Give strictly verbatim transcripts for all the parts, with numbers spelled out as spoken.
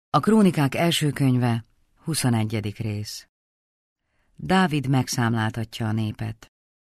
A Krónikák első könyve, huszonegyedik rész. Dávid megszámláltatja a népet.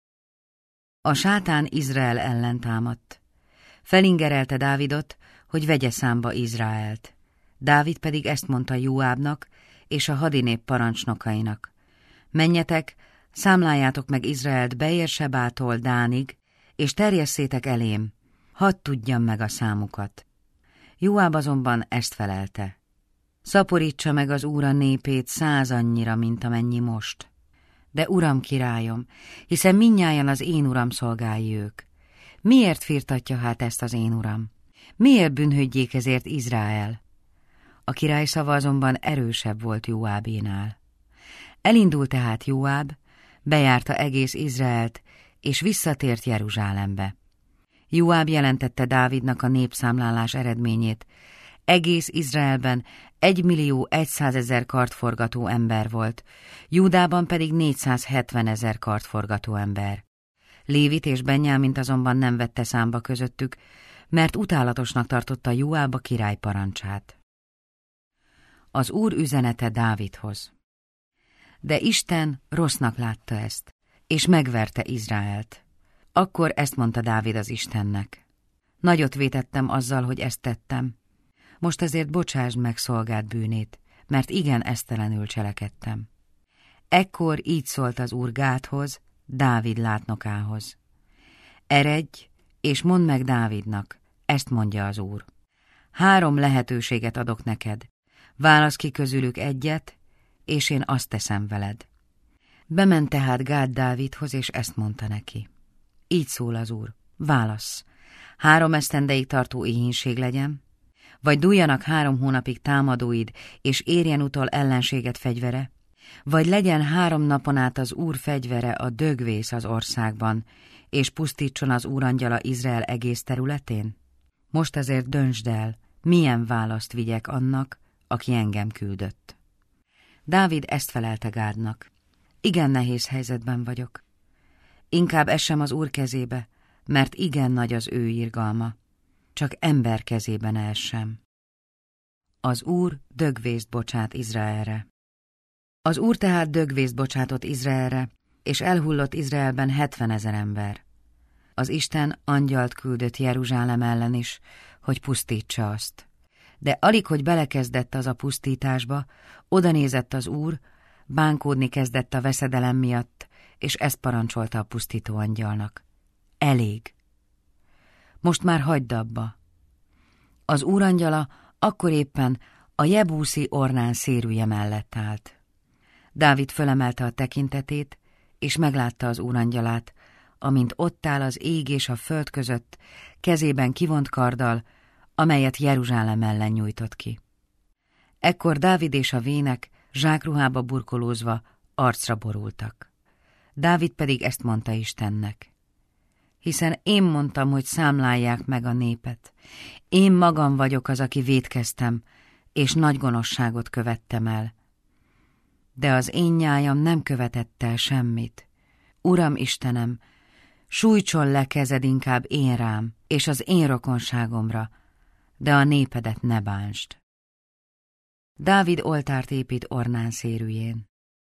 A sátán Izrael ellen támadt. Felingerelte Dávidot, hogy vegye számba Izraelt. Dávid pedig ezt mondta Jóábnak és a hadinép parancsnokainak. Menjetek, számláljátok meg Izraelt Beérsebától Dánig, és terjesszétek elém, hadd tudjam meg a számukat. Jóáb azonban ezt felelte. Szaporítsa meg az Úr a népét száz annyira, mint amennyi most. De uram királyom, hiszen mindnyájan az én uram szolgálj ők. Miért firtatja hát ezt az én uram? Miért bűnhődjék ezért Izrael? A király szava azonban erősebb volt Jóábénál. Elindult tehát Jóáb, bejárta egész Izraelt, és visszatért Jeruzsálembe. Jóáb jelentette Dávidnak a népszámlálás eredményét. Egész Izraelben egymillió egyszázezer kartforgató ember volt, Júdában pedig négyszázhetvenezer kartforgató ember. Lévit és Benjámint azonban nem vette számba közöttük, mert utálatosnak tartotta Jóáb a király parancsát. Az Úr üzenete Dávidhoz. De Isten rossznak látta ezt, és megverte Izraelt. Akkor ezt mondta Dávid az Istennek. Nagyot vétettem azzal, hogy ezt tettem. Most ezért bocsásd meg szolgád bűnét, mert igen esztelenül cselekedtem. Ekkor így szólt az Úr Gádhoz, Dávid látnokához. Eredj, és mondd meg Dávidnak, ezt mondja az Úr. Három lehetőséget adok neked, válasz ki közülük egyet, és én azt teszem veled. Bement tehát Gád Dávidhoz, és ezt mondta neki. Így szól az Úr, válasz, három esztendeig tartó éhínség legyen, vagy dúljanak három hónapig támadóid, és érjen utol ellenséget fegyvere, vagy legyen három napon át az Úr fegyvere a dögvész az országban, és pusztítson az Úr angyala Izrael egész területén? Most azért döntsd el, milyen választ vigyek annak, aki engem küldött. Dávid ezt felelte Gádnak. Igen nehéz helyzetben vagyok. Inkább essem az Úr kezébe, mert igen nagy az ő irgalma. Csak ember kezében essem. Az Úr dögvészt bocsát Izraelre. Az Úr tehát dögvészt bocsátott Izraelre, és elhullott Izraelben hetvenezer ember. Az Isten angyalt küldött Jeruzsálem ellen is, hogy pusztítsa azt. De alig, hogy belekezdett az a pusztításba, odanézett az Úr, bánkódni kezdett a veszedelem miatt, és ezt parancsolta a pusztító angyalnak. Elég. Most már hagyd abba. Az Úr angyala akkor éppen a jebúszi Ornán szérűje mellett állt. Dávid fölemelte a tekintetét, és meglátta az Úr angyalát, amint ott áll az ég és a föld között, kezében kivont karddal, amelyet Jeruzsálem ellen nyújtott ki. Ekkor Dávid és a vének zsákruhába burkolózva arcra borultak. Dávid pedig ezt mondta Istennek. Hiszen én mondtam, hogy számlálják meg a népet. Én magam vagyok az, aki vétkeztem, és nagy gonoszságot követtem el. De az én nyájam nem követett el semmit. Uram Istenem, sújtson le kezed inkább én rám, és az én rokonságomra, de a népedet ne bántsd. Dávid oltárt épít Ornán szérűjén.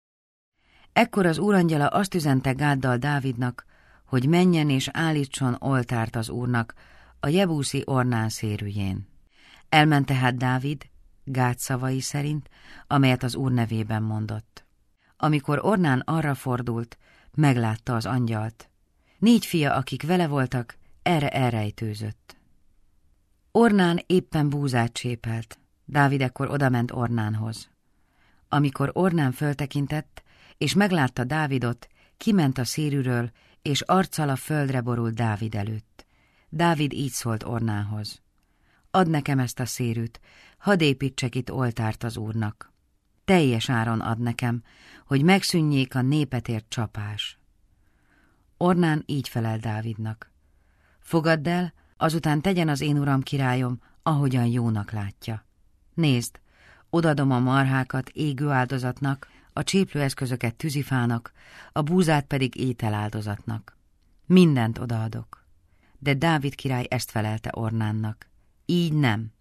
Ekkor az Úr angyala azt üzente Gáddal Dávidnak, hogy menjen és állítson oltárt az Úrnak a jebúszi Ornán szérűjén. Elment tehát Dávid, Gád szavai szerint, amelyet az Úr nevében mondott. Amikor Ornán arra fordult, meglátta az angyalt. Négy fia, akik vele voltak, erre elrejtőzött. Ornán éppen búzát csépelt. Dávid ekkor odament Ornánhoz. Amikor Ornán föltekintett, és meglátta Dávidot, kiment a szérűről, és arccal a földre borult Dávid előtt. Dávid így szólt Ornánhoz. Add nekem ezt a szérűt, hadd építsek itt oltárt az Úrnak. Teljes áron add nekem, hogy megszűnjék a népetért csapás. Ornán így felel Dávidnak. Fogadd el, azután tegyen az én uram királyom, ahogyan jónak látja. Nézd, odadom a marhákat égő áldozatnak, a cséplőeszközöket tűzifának, a búzát pedig ételáldozatnak. Mindent odaadok. De Dávid király ezt felelte Ornánnak. Így nem.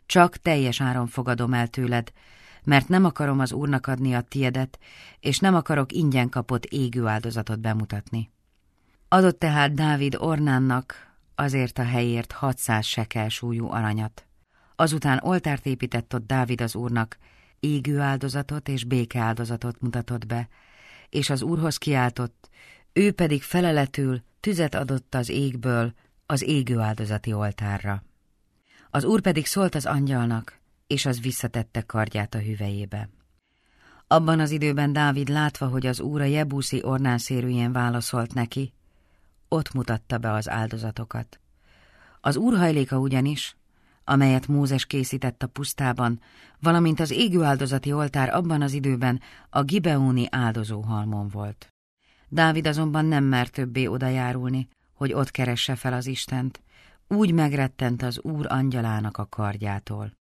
csak teljes áron fogadom el tőled, mert nem akarom az Úrnak adni a tiedet, és nem akarok ingyen kapott égő áldozatot bemutatni. Adott tehát Dávid Ornánnak azért a helyért hatszáz sekel súlyú aranyat. Azután oltárt épített ott Dávid az Úrnak, égő áldozatot és békeáldozatot mutatott be, és az Úrhoz kiáltott, ő pedig feleletül tüzet adott az égből az égő áldozati oltárra. Az Úr pedig szólt az angyalnak, és az visszatette kardját a hüvelyébe. Abban az időben Dávid látva, hogy az Úr a jebuszi Ornán szérűjén válaszolt neki, ott mutatta be az áldozatokat. Az Úr hajléka ugyanis, amelyet Mózes készített a pusztában, valamint az égő áldozati oltár abban az időben a gibeóni áldozóhalmon volt. Dávid azonban nem mer többé odajárulni, hogy ott keresse fel az Istent, úgy megrettent az Úr angyalának a kardjától.